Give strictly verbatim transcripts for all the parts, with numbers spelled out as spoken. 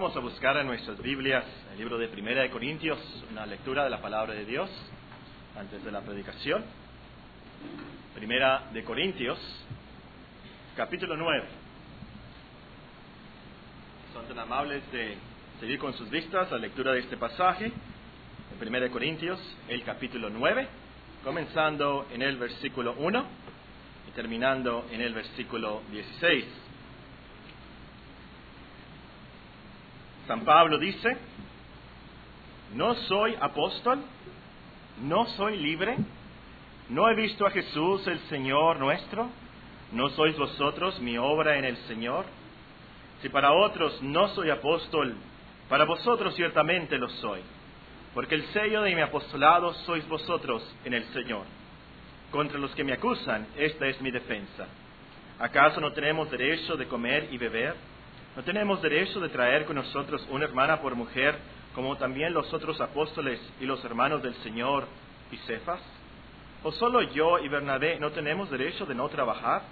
Vamos a buscar en nuestras Biblias el libro de Primera de Corintios, una lectura de la palabra de Dios antes de la predicación. Primera de Corintios, capítulo nueve. Son tan amables de seguir con sus vistas la lectura de este pasaje en Primera de Corintios, el capítulo nueve, comenzando en el versículo uno y terminando en el versículo dieciséis. San Pablo dice: no soy apóstol, no soy libre, no he visto a Jesús el Señor nuestro, no sois vosotros mi obra en el Señor. Si para otros no soy apóstol, para vosotros ciertamente lo soy, porque el sello de mi apostolado sois vosotros en el Señor. Contra los que me acusan, esta es mi defensa. ¿Acaso no tenemos derecho de comer y beber? ¿No tenemos derecho de traer con nosotros una hermana por mujer, como también los otros apóstoles y los hermanos del Señor y Cefas? ¿O solo yo y Bernabé no tenemos derecho de no trabajar?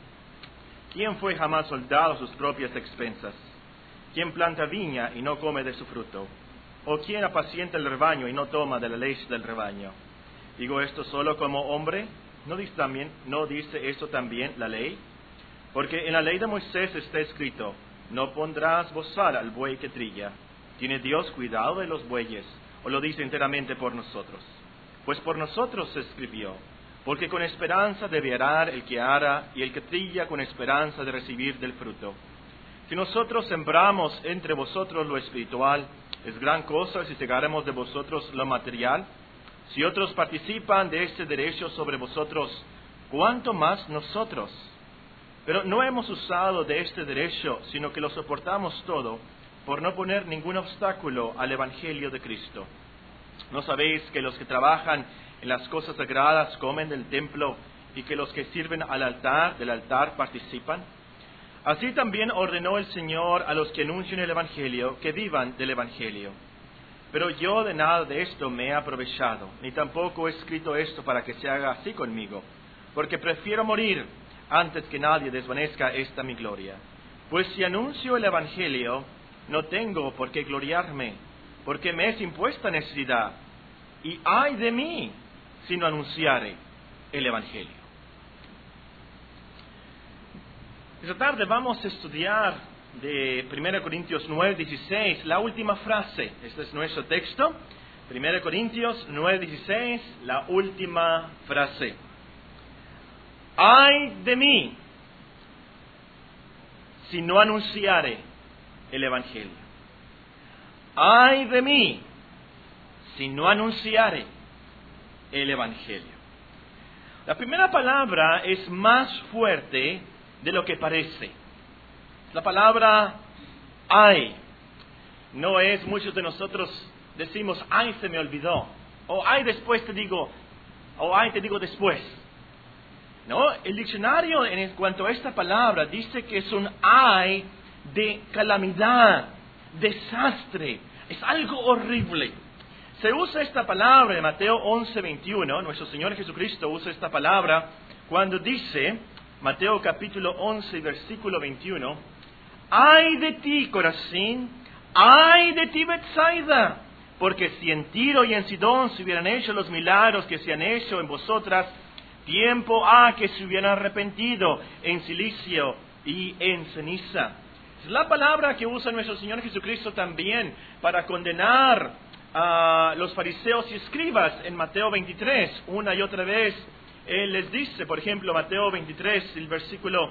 ¿Quién fue jamás soldado a sus propias expensas? ¿Quién planta viña y no come de su fruto? ¿O quién apacienta el rebaño y no toma de la leche del rebaño? ¿Digo esto solo como hombre? ¿No dice, también, ¿No dice esto también la ley? Porque en la ley de Moisés está escrito: no pondrás bozal al buey que trilla. ¿Tiene Dios cuidado de los bueyes, o lo dice enteramente por nosotros? Pues por nosotros se escribió, porque con esperanza debe arar el que ara, y el que trilla con esperanza de recibir del fruto. Si nosotros sembramos entre vosotros lo espiritual, es gran cosa si segáramos de vosotros lo material. Si otros participan de este derecho sobre vosotros, ¿cuánto más nosotros? Pero no hemos usado de este derecho, sino que lo soportamos todo, por no poner ningún obstáculo al Evangelio de Cristo. ¿No sabéis que los que trabajan en las cosas sagradas comen del templo, y que los que sirven al altar, del altar participan? Así también ordenó el Señor a los que anuncian el Evangelio, que vivan del Evangelio. Pero yo de nada de esto me he aprovechado, ni tampoco he escrito esto para que se haga así conmigo, porque prefiero morir antes que nadie desvanezca esta mi gloria. Pues si anuncio el Evangelio, no tengo por qué gloriarme, porque me es impuesta necesidad, y ay de mí si no anunciare el Evangelio. Esta tarde vamos a estudiar de Primera Corintios nueve dieciséis, la última frase. Este es nuestro texto, Primera Corintios nueve dieciséis, la última frase. Ay de mí si no anunciare el Evangelio. Ay de mí si no anunciare el Evangelio. La primera palabra es más fuerte de lo que parece. La palabra ay. No es, muchos de nosotros decimos: ay, se me olvidó. O ay, después te digo. O ay, te digo después. No, el diccionario en cuanto a esta palabra dice que es un ay de calamidad, desastre, es algo horrible. Se usa esta palabra en Mateo once veintiuno, nuestro Señor Jesucristo usa esta palabra cuando dice, Mateo capítulo once, versículo veintiuno, ay de ti, Corazín, ay de ti, Betsaida, porque si en Tiro y en Sidón se hubieran hecho los milagros que se han hecho en vosotras, tiempo ha que se hubieran arrepentido en silicio y en ceniza. Es la palabra que usa nuestro Señor Jesucristo también para condenar a los fariseos y escribas en Mateo veintitrés. Una y otra vez Él les dice, por ejemplo, Mateo veintitrés, el versículo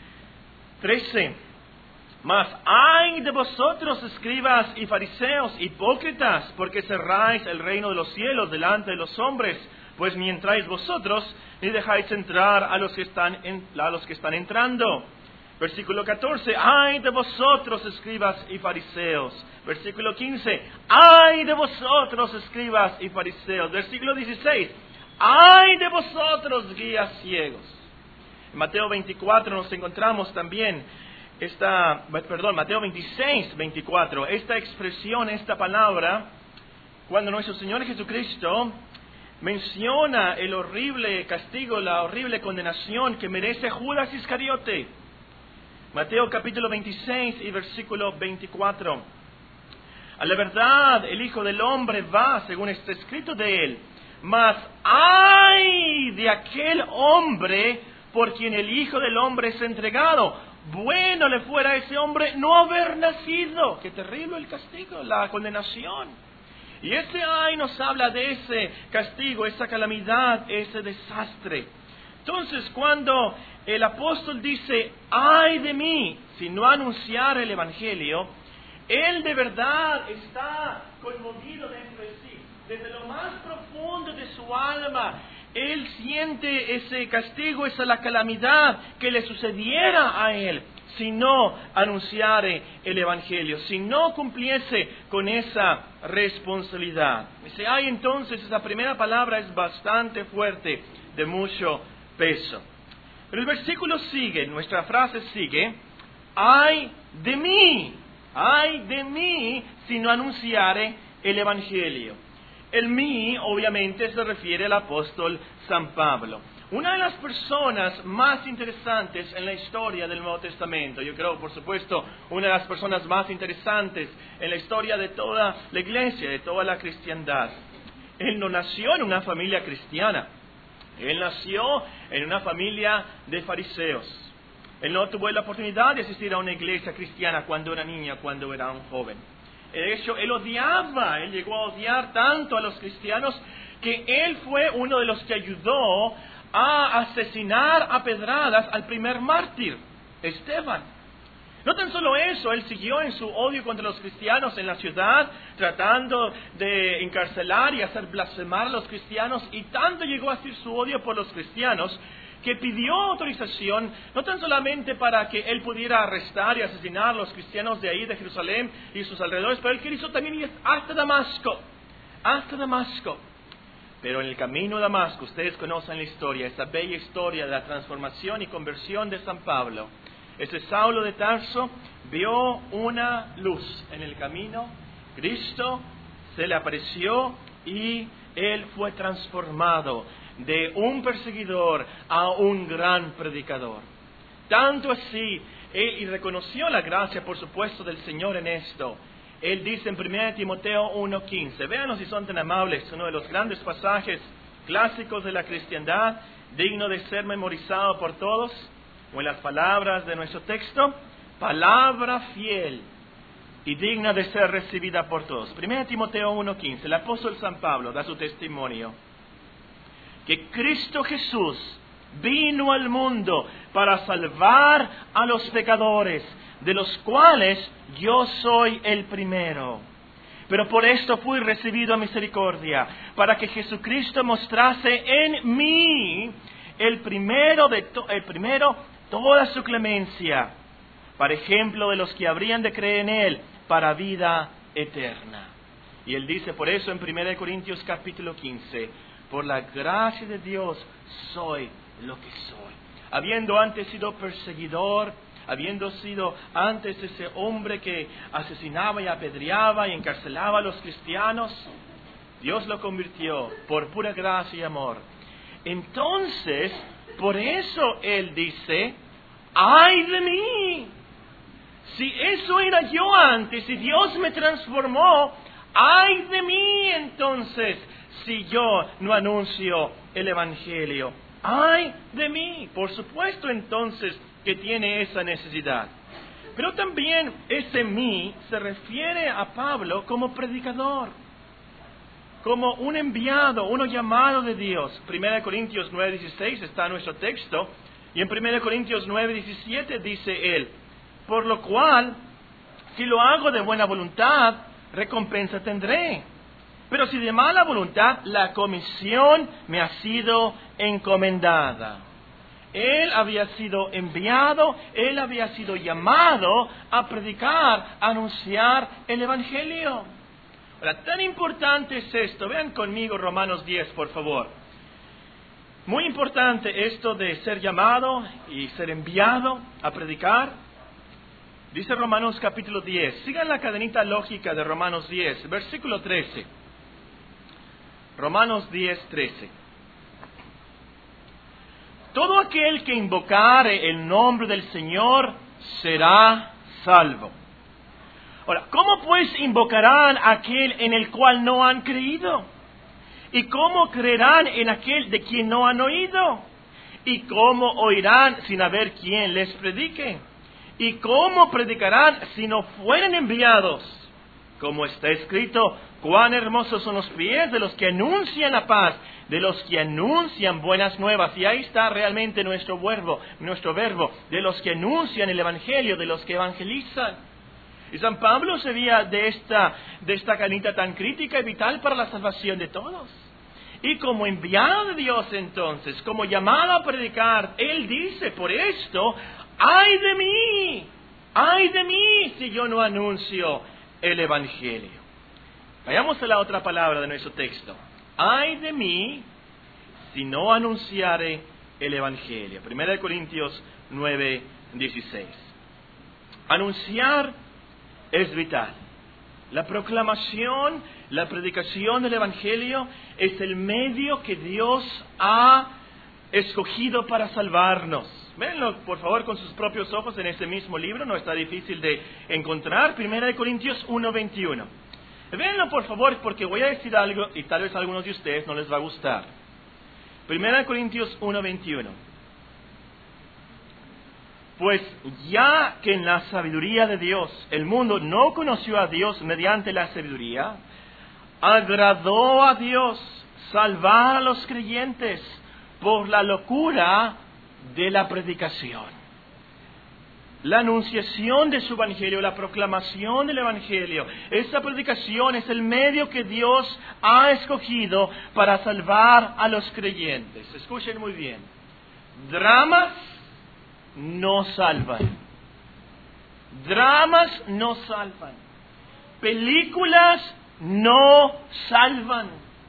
trece. Mas ay de vosotros, escribas y fariseos, hipócritas, porque cerráis el reino de los cielos delante de los hombres, pues ni entráis vosotros, ni dejáis entrar a los que están, en, a los que están entrando. Versículo catorce, ay de vosotros, escribas y fariseos. Versículo quince, ay de vosotros, escribas y fariseos. Versículo dieciséis, ay de vosotros, guías ciegos. En Mateo veinticuatro nos encontramos también esta, perdón, Mateo veintiséis, veinticuatro, esta expresión, esta palabra, cuando nuestro Señor Jesucristo menciona el horrible castigo, la horrible condenación que merece Judas Iscariote. Mateo capítulo veintiséis y versículo veinticuatro. A la verdad, el Hijo del Hombre va, según está escrito de él. Mas ¡ay de aquel hombre por quien el Hijo del Hombre es entregado! Bueno le fuera a ese hombre no haber nacido. ¡Qué terrible el castigo, la condenación! Y ese ay nos habla de ese castigo, esa calamidad, ese desastre. Entonces, cuando el apóstol dice, ¡ay de mí! Si no anunciar el Evangelio, él de verdad está conmovido dentro de sí. Desde lo más profundo de su alma, él siente ese castigo, esa la calamidad que le sucediera a él si no anunciare el Evangelio, si no cumpliese con esa responsabilidad. Dice, ay, entonces esa primera palabra es bastante fuerte, de mucho peso. Pero el versículo sigue, nuestra frase sigue, ay de mí, ay de mí si no anunciare el Evangelio. El mí, obviamente, se refiere al apóstol San Pablo. Una de las personas más interesantes en la historia del Nuevo Testamento, yo creo, por supuesto, una de las personas más interesantes en la historia de toda la iglesia, de toda la cristiandad. Él no nació en una familia cristiana. Él nació en una familia de fariseos. Él no tuvo la oportunidad de asistir a una iglesia cristiana cuando era niño, cuando era un joven. De hecho, él odiaba, él llegó a odiar tanto a los cristianos que él fue uno de los que ayudó a asesinar a pedradas al primer mártir, Esteban. No tan solo eso, él siguió en su odio contra los cristianos en la ciudad, tratando de encarcelar y hacer blasfemar a los cristianos, y tanto llegó a ser su odio por los cristianos, que pidió autorización, no tan solamente para que él pudiera arrestar y asesinar a los cristianos de ahí, de Jerusalén y sus alrededores, pero él quiso también ir hasta Damasco, hasta Damasco. Pero en el camino a Damasco, ustedes conocen la historia, esa bella historia de la transformación y conversión de San Pablo. Ese Saulo de Tarso vio una luz en el camino, Cristo se le apareció y él fue transformado de un perseguidor a un gran predicador. Tanto así, él, y reconoció la gracia, por supuesto, del Señor en esto. Él dice en primera Timoteo uno quince, véanos si son tan amables, uno de los grandes pasajes clásicos de la cristiandad, digno de ser memorizado por todos, o en las palabras de nuestro texto, palabra fiel y digna de ser recibida por todos. primera Timoteo uno quince, el apóstol San Pablo da su testimonio, que Cristo Jesús vino al mundo para salvar a los pecadores, de los cuales yo soy el primero. Pero por esto fui recibido a misericordia, para que Jesucristo mostrase en mí el primero de to- el primero toda su clemencia, para ejemplo de los que habrían de creer en él para vida eterna. Y él dice por eso en primera Corintios capítulo quince, por la gracia de Dios soy lo que soy. Habiendo antes sido perseguidor, habiendo sido antes ese hombre que asesinaba y apedreaba y encarcelaba a los cristianos, Dios lo convirtió por pura gracia y amor. Entonces, por eso Él dice, ¡ay de mí! Si eso era yo antes, si Dios me transformó, ¡ay de mí entonces! Si yo no anuncio el Evangelio, ¡ay de mí! Por supuesto entonces que tiene esa necesidad. Pero también ese mí se refiere a Pablo como predicador, como un enviado, uno llamado de Dios. primera Corintios nueve dieciséis está nuestro texto, y en primera Corintios nueve diecisiete dice él, por lo cual, si lo hago de buena voluntad, recompensa tendré. Pero si de mala voluntad, la comisión me ha sido encomendada. Él había sido enviado, él había sido llamado a predicar, a anunciar el Evangelio. Ahora, tan importante es esto. Vean conmigo Romanos diez, por favor. Muy importante esto de ser llamado y ser enviado a predicar. Dice Romanos capítulo diez. Sigan la cadenita lógica de Romanos diez, versículo trece. Romanos diez, trece. Todo aquel que invocare el nombre del Señor será salvo. Ahora, ¿cómo pues invocarán a aquel en el cual no han creído? ¿Y cómo creerán en aquel de quien no han oído? ¿Y cómo oirán sin haber quien les predique? ¿Y cómo predicarán si no fueren enviados? Como está escrito, cuán hermosos son los pies de los que anuncian la paz, de los que anuncian buenas nuevas. Y ahí está realmente nuestro verbo, nuestro verbo, de los que anuncian el evangelio, de los que evangelizan. Y San Pablo se veía de esta, de esta canita tan crítica y vital para la salvación de todos. Y como enviado de Dios entonces, como llamado a predicar, él dice, por esto, ¡ay de mí! ¡Ay de mí si yo no anuncio el evangelio! Vayamos a la otra palabra de nuestro texto. ¡Ay de mí si no anunciare el evangelio! Primera de Corintios nueve, dieciséis. Anunciar es vital. La proclamación, la predicación del evangelio es el medio que Dios ha escogido para salvarnos. Véanlo, por favor, con sus propios ojos en este mismo libro, no está difícil de encontrar. Primera de Corintios uno, veintiuno. Véanlo, por favor, porque voy a decir algo y tal vez a algunos de ustedes no les va a gustar. Primera de Corintios uno, veintiuno. Pues ya que en la sabiduría de Dios el mundo no conoció a Dios mediante la sabiduría, agradó a Dios salvar a los creyentes por la locura de la predicación. La anunciación de su evangelio, la proclamación del evangelio, esa predicación es el medio que Dios ha escogido para salvar a los creyentes. Escuchen muy bien. Dramas no salvan. Dramas no salvan. Películas no salvan.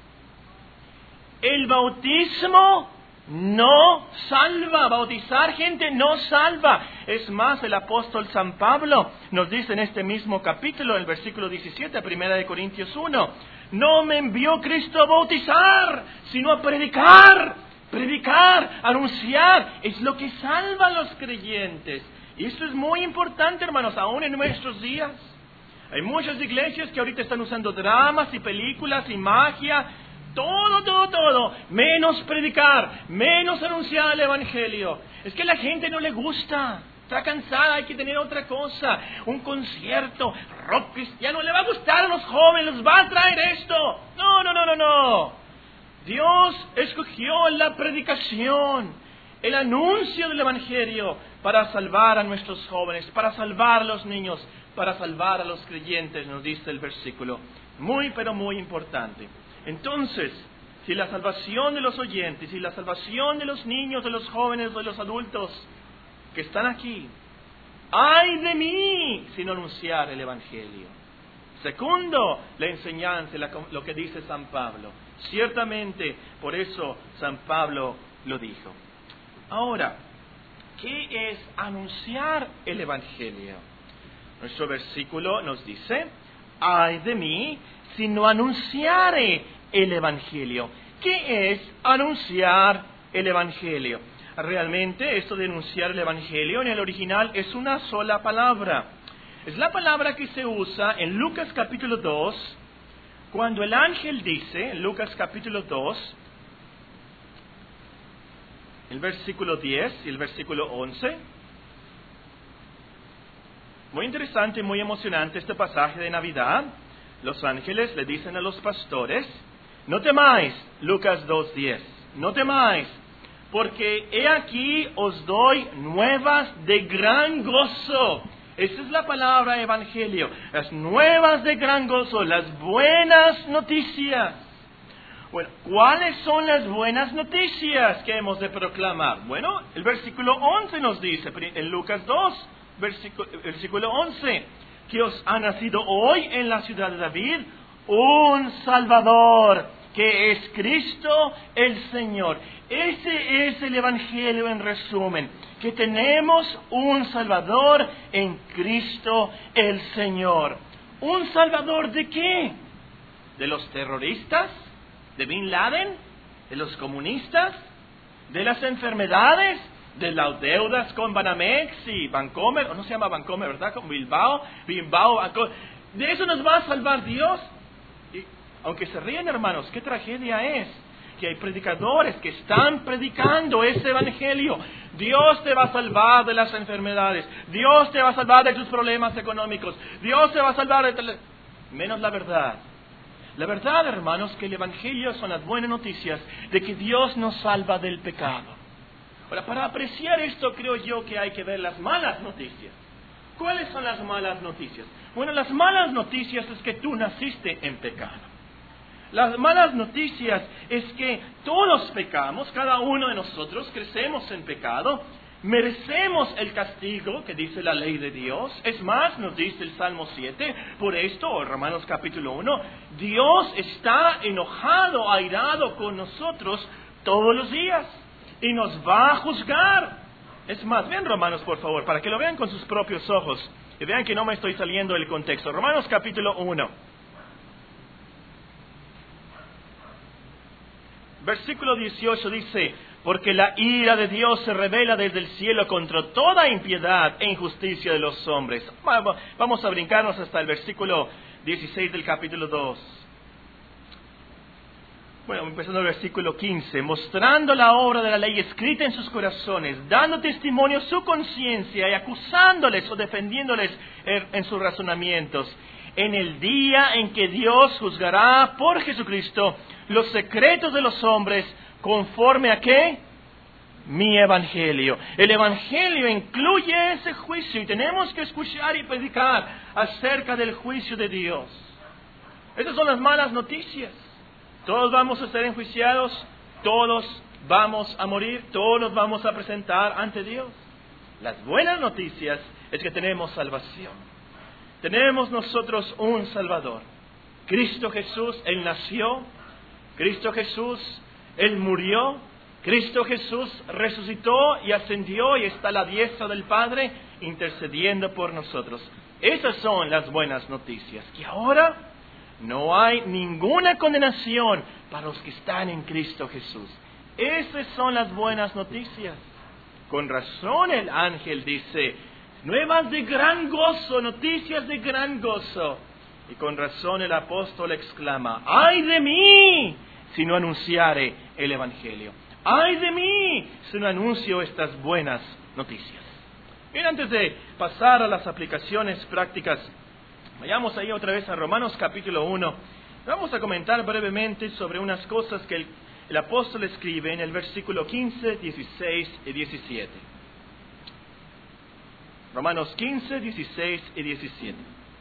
El bautismo no salva. Bautizar gente no salva. Es más, el apóstol San Pablo nos dice en este mismo capítulo, en el versículo diecisiete, primera de Corintios uno, no me envió Cristo a bautizar, sino a predicar. Predicar, anunciar, es lo que salva a los creyentes. Y esto es muy importante, hermanos, aún en nuestros días. Hay muchas iglesias que ahorita están usando dramas y películas y magia, todo, todo, todo, menos predicar, menos anunciar el evangelio. Es que a la gente no le gusta, está cansada, hay que tener otra cosa, un concierto, rock cristiano, le va a gustar a los jóvenes, les va a traer esto. No, no, no, no, no. Dios escogió la predicación, el anuncio del evangelio para salvar a nuestros jóvenes, para salvar a los niños, para salvar a los creyentes, nos dice el versículo. Muy, pero muy importante. Entonces, si la salvación de los oyentes, si la salvación de los niños, de los jóvenes, de los adultos que están aquí, ¡ay de mí si no anunciar el evangelio! Segundo, la enseñanza, lo que dice San Pablo. Ciertamente, por eso San Pablo lo dijo. Ahora, ¿qué es anunciar el evangelio? Nuestro versículo nos dice, ¡ay de mí si no anunciare el evangelio! ¿Qué es anunciar el evangelio? Realmente, esto de anunciar el evangelio en el original es una sola palabra. Es la palabra que se usa en Lucas capítulo dos, cuando el ángel dice, en Lucas capítulo dos, el versículo diez y el versículo once. Muy interesante, muy emocionante este pasaje de Navidad. Los ángeles le dicen a los pastores, no temáis, Lucas dos diez, no temáis, porque he aquí os doy nuevas de gran gozo. Esa es la palabra evangelio, las nuevas de gran gozo, las buenas noticias. Bueno, ¿cuáles son las buenas noticias que hemos de proclamar? Bueno, el versículo once nos dice, en Lucas dos, versículo, versículo once, que os ha nacido hoy en la ciudad de David un Salvador, que es Cristo el Señor. Ese es el evangelio en resumen, que tenemos un Salvador en Cristo el Señor. ¿Un Salvador de qué? ¿De los terroristas? ¿De Bin Laden? ¿De los comunistas? ¿De las enfermedades? de las deudas con Banamex y Bancomer, o no se llama Bancomer, ¿verdad? Con Bilbao, Bilbao, Banco. ¿De eso nos va a salvar Dios? Y, aunque se ríen, hermanos, qué tragedia es que hay predicadores que están predicando ese evangelio. Dios te va a salvar de las enfermedades, Dios te va a salvar de tus problemas económicos, Dios te va a salvar de... menos la verdad. La verdad, hermanos, que el evangelio son las buenas noticias de que Dios nos salva del pecado. Ahora, para apreciar esto, creo yo que hay que ver las malas noticias. ¿Cuáles son las malas noticias? Bueno, las malas noticias es que tú naciste en pecado. Las malas noticias es que todos pecamos, cada uno de nosotros crecemos en pecado, merecemos el castigo que dice la ley de Dios. Es más, nos dice el Salmo siete, por esto, o Romanos capítulo uno, Dios está enojado, airado con nosotros todos los días y nos va a juzgar. Es más, vean Romanos, por favor, para que lo vean con sus propios ojos y vean que no me estoy saliendo del contexto. Romanos capítulo uno. Versículo dieciocho dice, porque la ira de Dios se revela desde el cielo contra toda impiedad e injusticia de los hombres. Vamos a brincarnos hasta el versículo dieciséis del capítulo dos. Bueno, empezando el versículo quince. Mostrando la obra de la ley escrita en sus corazones, dando testimonio su conciencia y acusándoles o defendiéndoles en sus razonamientos. En el día en que Dios juzgará por Jesucristo los secretos de los hombres, ¿conforme a qué? Mi evangelio. El evangelio incluye ese juicio y tenemos que escuchar y predicar acerca del juicio de Dios. Esas son las malas noticias. Todos vamos a ser enjuiciados, todos vamos a morir, todos nos vamos a presentar ante Dios. Las buenas noticias es que tenemos salvación. Tenemos nosotros un Salvador. Cristo Jesús, Él nació. Cristo Jesús, Él murió. Cristo Jesús resucitó y ascendió y está a la diestra del Padre intercediendo por nosotros. Esas son las buenas noticias. Y ahora no hay ninguna condenación para los que están en Cristo Jesús. Esas son las buenas noticias. Con razón el ángel dice, nuevas de gran gozo, noticias de gran gozo. Y con razón el apóstol exclama, ¡ay de mí si no anunciare el evangelio! ¡Ay de mí si no anuncio estas buenas noticias! Bien, antes de pasar a las aplicaciones prácticas, vayamos ahí otra vez a Romanos capítulo uno. Vamos a comentar brevemente sobre unas cosas que el, el apóstol escribe en el versículo quince, dieciséis y diecisiete. Romanos quince, dieciséis y diecisiete.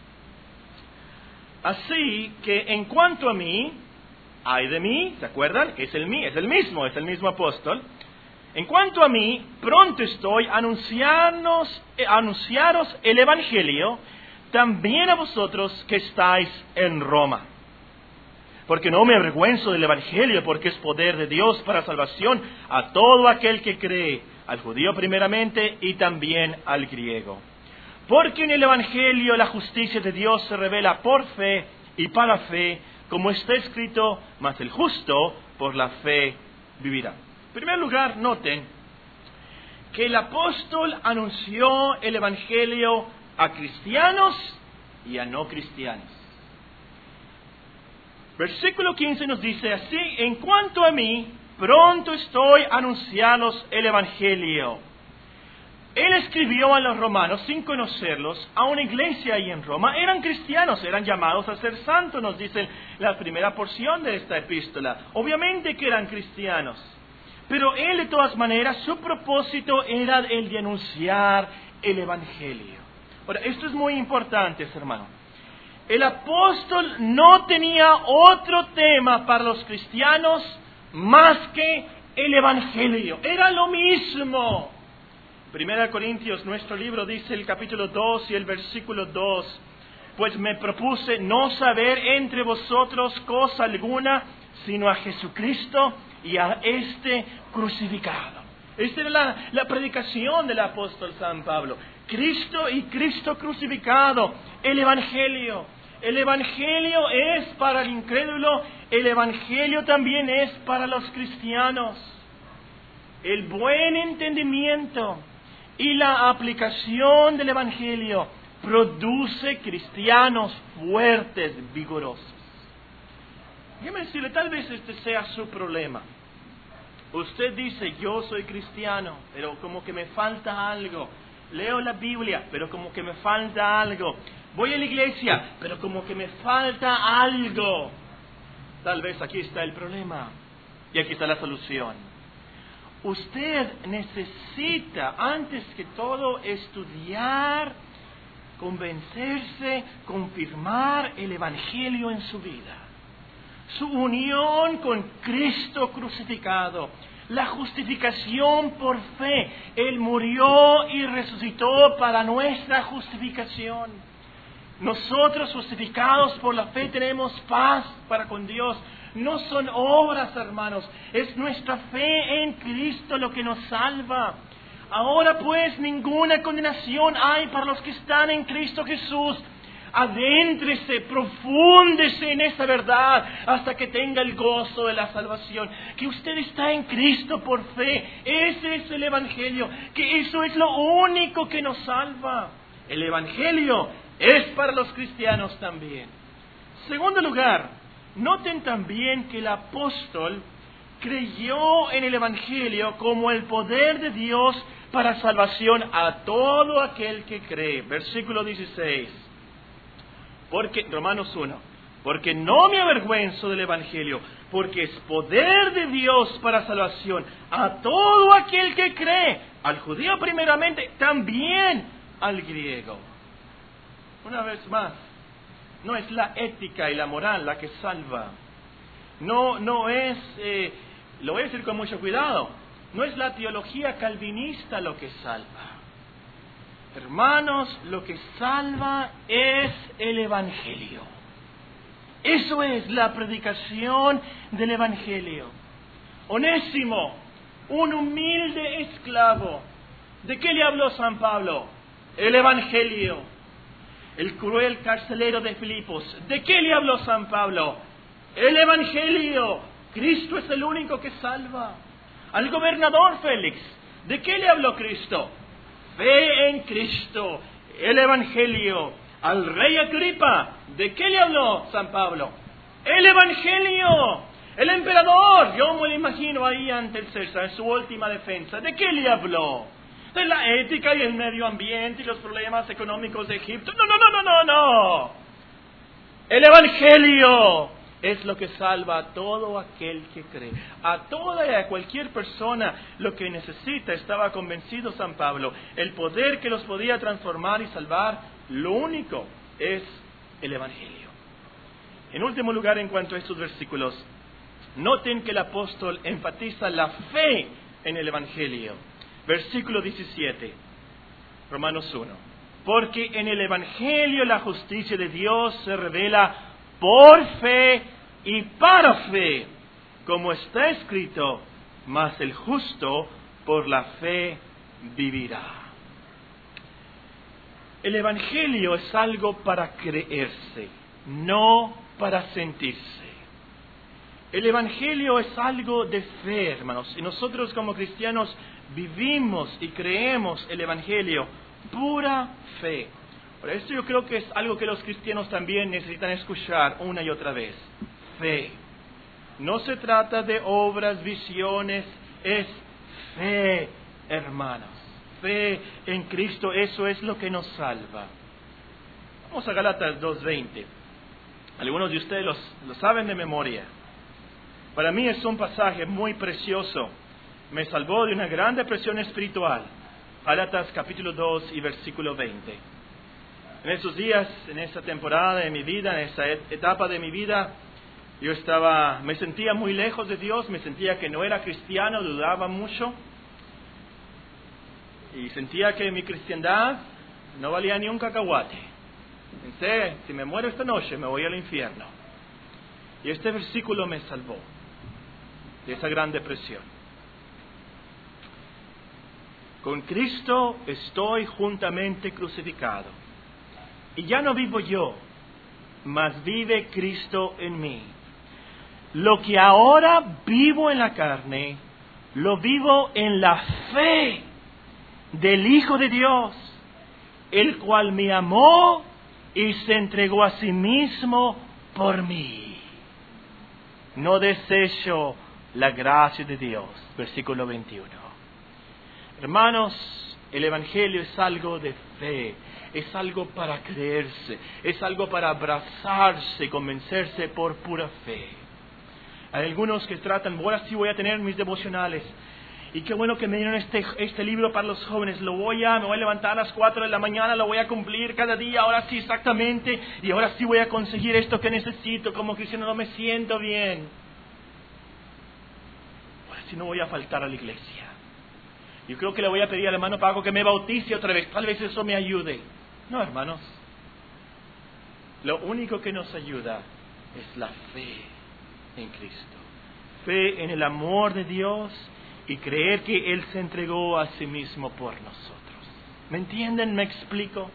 Así que en cuanto a mí, ay de mí, ¿se acuerdan? Es el mí, es el mismo, es el mismo apóstol. En cuanto a mí, pronto estoy a anunciarnos, a anunciaros el evangelio, también a vosotros que estáis en Roma. Porque no me avergüenzo del evangelio, porque es poder de Dios para salvación a todo aquel que cree, al judío primeramente y también al griego. Porque en el evangelio la justicia de Dios se revela por fe y para fe, como está escrito, mas el justo por la fe vivirá. En primer lugar, noten que el apóstol anunció el evangelio a cristianos y a no cristianos. Versículo quince nos dice así, en cuanto a mí, pronto estoy a anunciaros el evangelio. Él escribió a los romanos, sin conocerlos, a una iglesia ahí en Roma. Eran cristianos, eran llamados a ser santos, nos dice la primera porción de esta epístola. Obviamente que eran cristianos. Pero él, de todas maneras, su propósito era el de anunciar el evangelio. Ahora, esto es muy importante, hermano. El apóstol no tenía otro tema para los cristianos más que el evangelio. Era lo mismo. Primera Corintios, nuestro libro, dice el capítulo dos y el versículo dos. Pues me propuse no saber entre vosotros cosa alguna, sino a Jesucristo y a este crucificado. Esta era la, la predicación del apóstol San Pablo. Cristo y Cristo crucificado, el evangelio. El evangelio es para el incrédulo, el evangelio también es para los cristianos. el buen entendimiento y la aplicación del Evangelio produce cristianos fuertes, vigorosos. Déjeme decirle, tal vez este sea su problema. Usted dice, yo soy cristiano, pero como que me falta algo. Leo la Biblia, pero como que me falta algo. Voy a la iglesia, pero como que me falta algo. Tal vez aquí está el problema y aquí está la solución. Usted necesita, antes que todo, estudiar, convencerse, confirmar el Evangelio en su vida. Su unión con Cristo crucificado, la justificación por fe. Él murió y resucitó para nuestra justificación. Nosotros, justificados por la fe, tenemos paz para con Dios. No son obras, hermanos, es nuestra fe en Cristo lo que nos salva. Ahora pues ninguna condenación hay para los que están en Cristo Jesús. Adéntrese, profúndese en esa verdad hasta que tenga el gozo de la salvación. Que usted está en Cristo por fe. Ese es el Evangelio. Que eso es lo único que nos salva. El Evangelio es para los cristianos también. Segundo lugar, noten también que el apóstol creyó en el Evangelio como el poder de Dios para salvación a todo aquel que cree. Versículo dieciséis. Porque, Romanos uno, porque no me avergüenzo del Evangelio, porque es poder de Dios para salvación a todo aquel que cree, al judío primeramente, también al griego. Una vez más, no es la ética y la moral la que salva. No, no es, eh, lo voy a decir con mucho cuidado, no es la teología calvinista lo que salva. Hermanos, lo que salva es el Evangelio. Eso es la predicación del Evangelio. Onésimo, un humilde esclavo. ¿De qué le habló San Pablo? El Evangelio. El cruel carcelero de Filipos. ¿De qué le habló San Pablo? El Evangelio. Cristo es el único que salva. Al gobernador Félix, ¿de qué le habló Cristo? Fe en Cristo, el Evangelio. Al rey Agripa, ¿de qué le habló San Pablo? El Evangelio. El emperador, yo me lo imagino ahí ante el César en su última defensa. ¿De qué le habló? De la ética y el medio ambiente y los problemas económicos de Egipto. No, no, no, no, no, no. El Evangelio es lo que salva a todo aquel que cree. A toda y a cualquier persona lo que necesita, estaba convencido San Pablo, el poder que los podía transformar y salvar, lo único es el Evangelio. En último lugar, en cuanto a estos versículos, noten que el apóstol enfatiza la fe en el Evangelio. Versículo diecisiete, Romanos uno. Porque en el Evangelio la justicia de Dios se revela por fe y para fe, como está escrito, mas el justo por la fe vivirá. El Evangelio es algo para creerse, no para sentirse. El Evangelio es algo de fe, hermanos, y nosotros como cristianos vivimos y creemos el Evangelio, pura fe. Por eso yo creo que es algo que los cristianos también necesitan escuchar una y otra vez. Fe. No se trata de obras, visiones, es fe, hermanos. Fe en Cristo, eso es lo que nos salva. Vamos a Gálatas dos veinte. Algunos de ustedes los, lo saben de memoria. Para mí es un pasaje muy precioso. Me salvó de una gran depresión espiritual. Gálatas capítulo dos y versículo veinte. En esos días, en esa temporada de mi vida, en esa etapa de mi vida, yo estaba, me sentía muy lejos de Dios, me sentía que no era cristiano, dudaba mucho. Y sentía que mi cristiandad no valía ni un cacahuate. Pensé, si me muero esta noche, me voy al infierno. Y este versículo me salvó de esa gran depresión. Con Cristo estoy juntamente crucificado. Y ya no vivo yo, mas vive Cristo en mí. Lo que ahora vivo en la carne, lo vivo en la fe del Hijo de Dios, el cual me amó y se entregó a sí mismo por mí. No desecho la gracia de Dios. Versículo veintiuno. Hermanos, el Evangelio es algo de fe, es algo para creerse, es algo para abrazarse y convencerse por pura fe. Hay algunos que tratan, ahora sí voy a tener mis devocionales, y qué bueno que me dieron este, este libro para los jóvenes, lo voy a, me voy a levantar a las cuatro de la mañana, lo voy a cumplir cada día, ahora sí exactamente, y ahora sí voy a conseguir esto que necesito, como cristiano no me siento bien. Ahora sí no voy a faltar a la iglesia. Yo creo que le voy a pedir al hermano Paco que me bautice otra vez. Tal vez eso me ayude. No, hermanos. Lo único que nos ayuda es la fe en Cristo. Fe en el amor de Dios y creer que Él se entregó a sí mismo por nosotros. ¿Me entienden? ¿Me explico?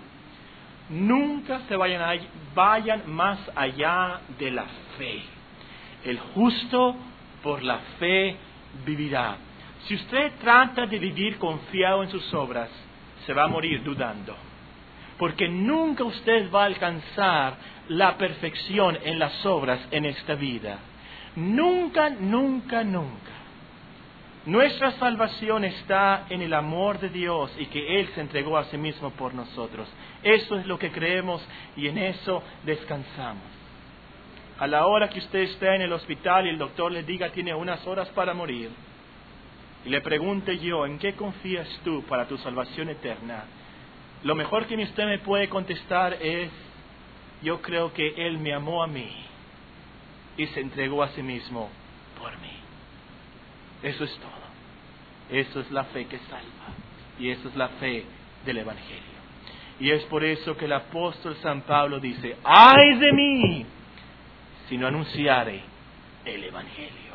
Nunca se vayan, a, vayan más allá de la fe. El justo por la fe vivirá. Si usted trata de vivir confiado en sus obras, se va a morir dudando. Porque nunca usted va a alcanzar la perfección en las obras en esta vida. Nunca, nunca, nunca. Nuestra salvación está en el amor de Dios y que Él se entregó a sí mismo por nosotros. Eso es lo que creemos y en eso descansamos. A la hora que usted esté en el hospital y el doctor le diga tiene unas horas para morir, y le pregunte yo, ¿en qué confías tú para tu salvación eterna? Lo mejor que usted me puede contestar es, yo creo que Él me amó a mí y se entregó a sí mismo por mí. Eso es todo. Eso es la fe que salva. Y eso es la fe del Evangelio. Y es por eso que el apóstol San Pablo dice, ¡ay de mí si no anunciare el Evangelio!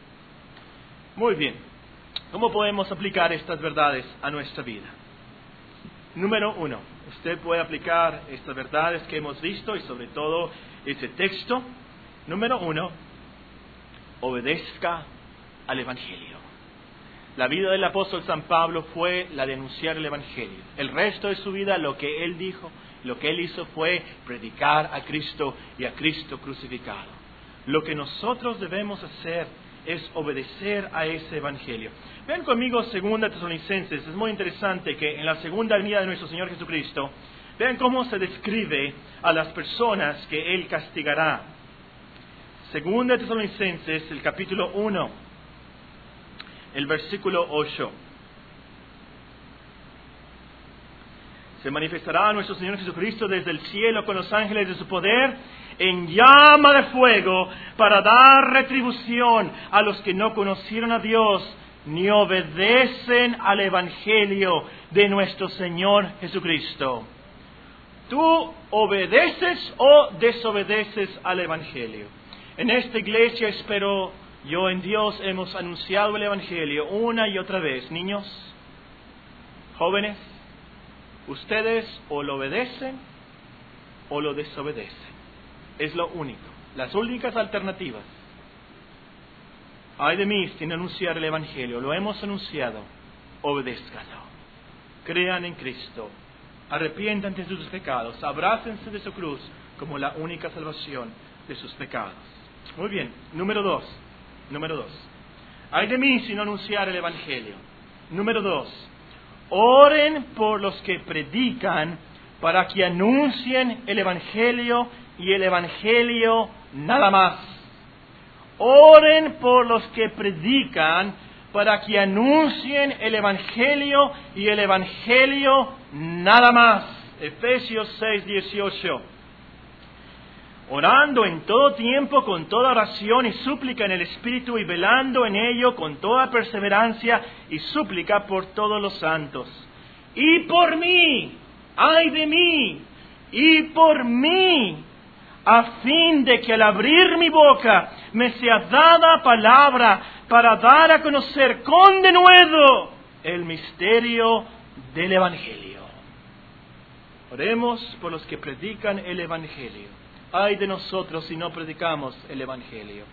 Muy bien. ¿Cómo podemos aplicar estas verdades a nuestra vida? Número uno, usted puede aplicar estas verdades que hemos visto y sobre todo ese texto. Número uno, obedezca al Evangelio. La vida del apóstol San Pablo fue la de anunciar el Evangelio. El resto de su vida, lo que él dijo, lo que él hizo fue predicar a Cristo y a Cristo crucificado. Lo que nosotros debemos hacer es obedecer a ese Evangelio. Vean conmigo segunda Tesalonicenses. Es muy interesante que en la segunda venida de nuestro Señor Jesucristo, vean cómo se describe a las personas que Él castigará. Segunda Tesalonicenses, el capítulo uno, el versículo ocho. Se manifestará a nuestro Señor Jesucristo desde el cielo con los ángeles de su poder en llama de fuego para dar retribución a los que no conocieron a Dios ni obedecen al Evangelio de nuestro Señor Jesucristo. ¿Tú obedeces o desobedeces al Evangelio? En esta iglesia, espero yo en Dios, hemos anunciado el Evangelio una y otra vez. Niños, jóvenes, ustedes o lo obedecen o lo desobedecen. Es lo único, las únicas alternativas. Ay de mí sin anunciar el Evangelio. Lo hemos anunciado, obedézcanlo. Crean en Cristo, arrepiéntanse de sus pecados, abrácense de su cruz como la única salvación de sus pecados. Muy bien, número dos, número dos. Ay de mí si no anunciar el Evangelio. Número dos, oren por los que predican para que anuncien el Evangelio y el Evangelio nada más. Oren por los que predican para que anuncien el Evangelio y el Evangelio nada más. Efesios seis, dieciocho. Orando en todo tiempo con toda oración y súplica en el Espíritu y velando en ello con toda perseverancia y súplica por todos los santos. Y por mí, ay de mí, y por mí, a fin de que al abrir mi boca me sea dada palabra para dar a conocer con denuedo el misterio del Evangelio. Oremos por los que predican el Evangelio. Ay de nosotros si no predicamos el Evangelio.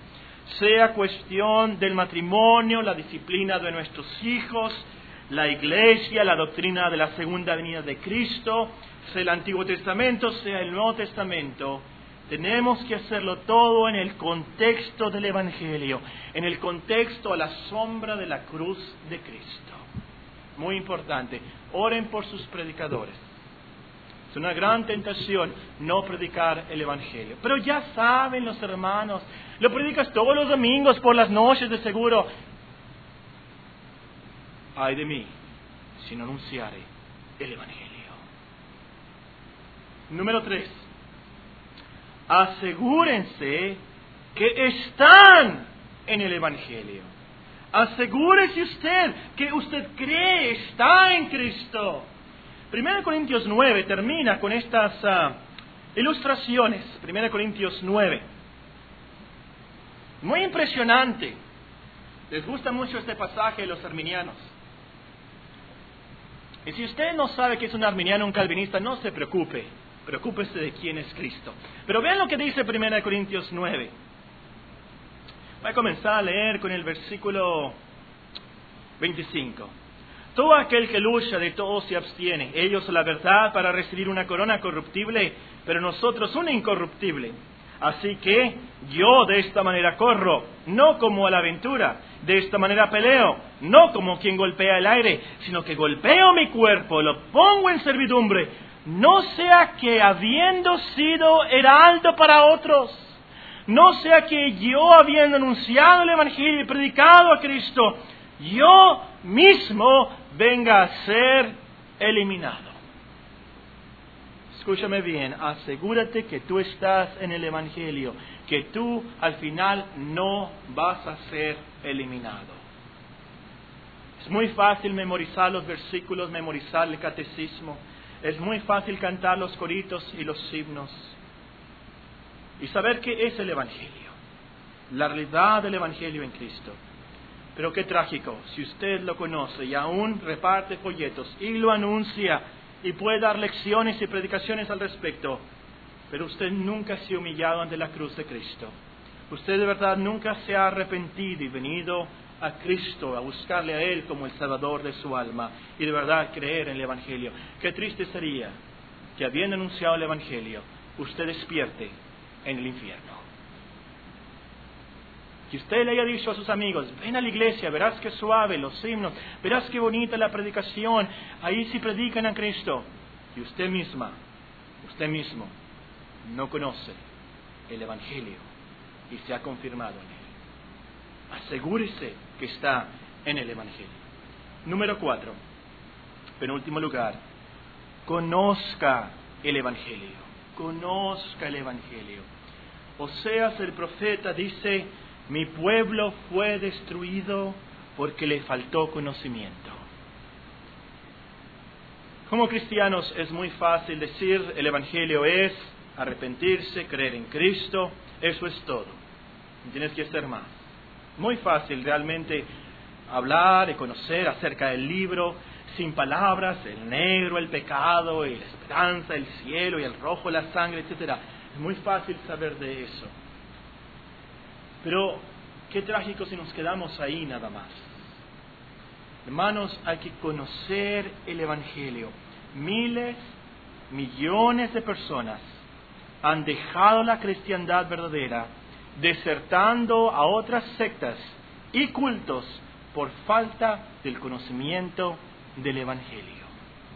sea cuestión del matrimonio, la disciplina de nuestros hijos, la iglesia, la doctrina de la segunda venida de Cristo, sea el Antiguo Testamento, sea el Nuevo Testamento, tenemos que hacerlo todo en el contexto del Evangelio, en el contexto a la sombra de la cruz de Cristo. Muy importante, oren por sus predicadores. Es una gran tentación no predicar el Evangelio. Pero ya saben los hermanos, lo predicas todos los domingos por las noches de seguro. Ay de mí, si no anunciare el Evangelio. Número tres. Asegúrense que están en el Evangelio. Asegúrese usted que usted cree, está en Cristo. Primera Corintios nueve termina con estas uh, ilustraciones. Primera Corintios nueve. Muy impresionante. Les gusta mucho este pasaje de los arminianos. Y si usted no sabe que es un arminiano, un calvinista, no se preocupe. Preocúpese de quién es Cristo. Pero vean lo que dice Primera Corintios nueve. Voy a comenzar a leer con el versículo veinticinco. Todo aquel que lucha de todo se abstiene. Ellos la verdad para recibir una corona corruptible, pero nosotros una incorruptible. Así que yo de esta manera corro, no como a la aventura. De esta manera peleo, no como quien golpea el aire, sino que golpeo mi cuerpo, lo pongo en servidumbre. No sea que habiendo sido heraldo para otros, no sea que yo habiendo anunciado el Evangelio y predicado a Cristo, yo mismo venga a ser eliminado. Escúchame bien, asegúrate que tú estás en el Evangelio, que tú al final no vas a ser eliminado. Es muy fácil memorizar los versículos, memorizar el catecismo. Es muy fácil cantar los coritos y los himnos y saber qué es el Evangelio, la realidad del Evangelio en Cristo. Pero qué trágico, si usted lo conoce y aún reparte folletos y lo anuncia y puede dar lecciones y predicaciones al respecto, pero usted nunca se ha humillado ante la cruz de Cristo. Usted de verdad nunca se ha arrepentido y venido a Cristo, a buscarle a Él como el Salvador de su alma y de verdad creer en el Evangelio. Qué triste sería que habiendo anunciado el Evangelio, usted despierte en el infierno. Que usted le haya dicho a sus amigos, ven a la iglesia, verás qué suave los himnos, verás qué bonita la predicación, ahí sí predican a Cristo. Y usted misma, usted mismo, no conoce el Evangelio y se ha confirmado en él. Asegúrese que está en el Evangelio. Número cuatro, penúltimo lugar, conozca el Evangelio. Conozca el Evangelio. Oseas el profeta dice, mi pueblo fue destruido porque le faltó conocimiento. Como cristianos es muy fácil decir, el Evangelio es arrepentirse, creer en Cristo, eso es todo. No tienes que hacer más. Muy fácil realmente hablar y conocer acerca del libro sin palabras, el negro, el pecado, y la esperanza, el cielo y el rojo, la sangre, etcétera. Es muy fácil saber de eso. Pero qué trágico si nos quedamos ahí nada más. Hermanos, hay que conocer el Evangelio. Miles, millones de personas han dejado la cristiandad verdadera, desertando a otras sectas y cultos por falta del conocimiento del Evangelio.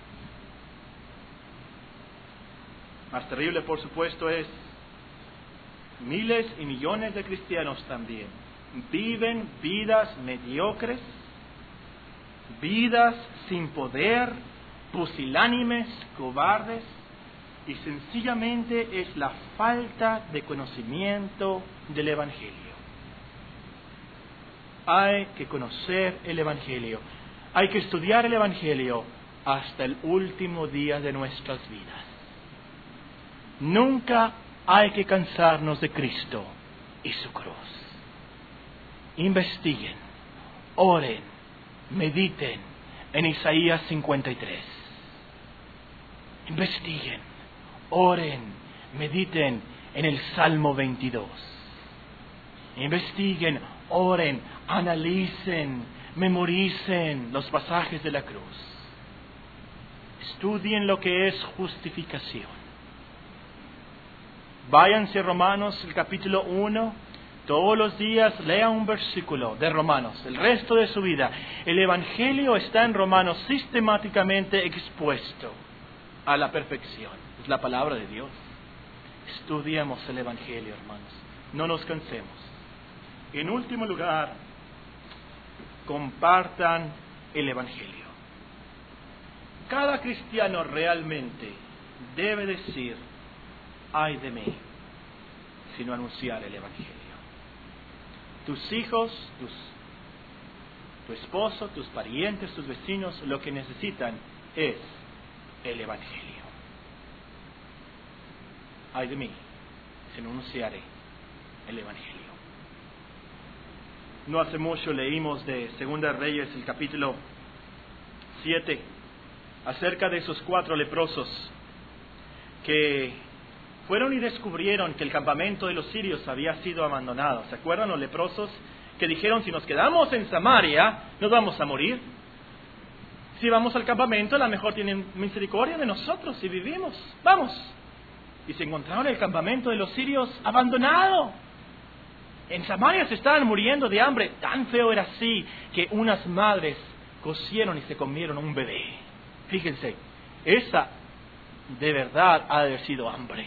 Más terrible, por supuesto, es miles y millones de cristianos también viven vidas mediocres, vidas sin poder, pusilánimes, cobardes, y sencillamente es la falta de conocimiento del Evangelio. Hay que conocer el Evangelio, hay que estudiar el Evangelio hasta el último día de nuestras vidas. Nunca hay que cansarnos de Cristo y su cruz. Investiguen, oren, mediten en Isaías cincuenta y tres. Investiguen, oren, mediten en el Salmo veintidós. Investiguen, oren, analicen, memoricen los pasajes de la cruz. Estudien lo que es justificación. Váyanse a Romanos, el capítulo uno. Todos los días lean un versículo de Romanos, el resto de su vida. El Evangelio está en Romanos sistemáticamente expuesto a la perfección. Es la palabra de Dios. Estudiemos el Evangelio, hermanos. No nos cansemos. En último lugar, compartan el Evangelio. Cada cristiano realmente debe decir: ay de mí, si no anunciar el Evangelio. Tus hijos, tus, tu esposo, tus parientes, tus vecinos, lo que necesitan es el Evangelio. Ay de mí, si no anunciaré el Evangelio. No hace mucho leímos de Segunda Reyes, el capítulo siete, acerca de esos cuatro leprosos que fueron y descubrieron que el campamento de los sirios había sido abandonado. ¿Se acuerdan los leprosos que dijeron: si nos quedamos en Samaria, nos vamos a morir? Si vamos al campamento, a lo mejor tienen misericordia de nosotros y vivimos. ¡Vamos! Y se encontraron el campamento de los sirios abandonado. En Samaria se estaban muriendo de hambre. Tan feo era así que unas madres cocieron y se comieron un bebé. Fíjense, esa de verdad ha de haber sido hambre.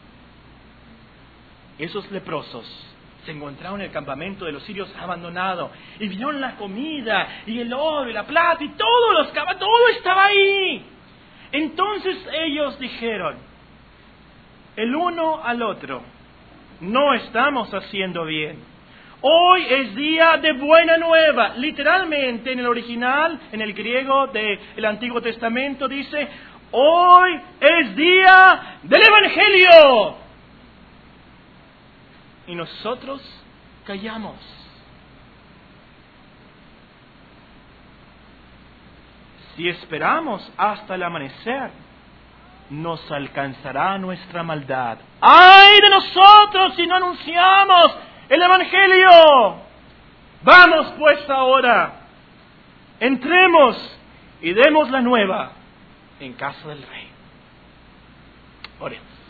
Esos leprosos se encontraron en el campamento de los sirios abandonado y vieron la comida y el oro y la plata y todos los caballos, todo estaba ahí. Entonces ellos dijeron el uno al otro: no estamos haciendo bien. Hoy es día de buena nueva. Literalmente en el original, en el griego del Antiguo Testamento dice: hoy es día del Evangelio. Y nosotros callamos. Si esperamos hasta el amanecer, nos alcanzará nuestra maldad. ¡Ay de nosotros si no anunciamos el Evangelio! Vamos pues ahora, entremos y demos la nueva en casa del Rey. Oremos.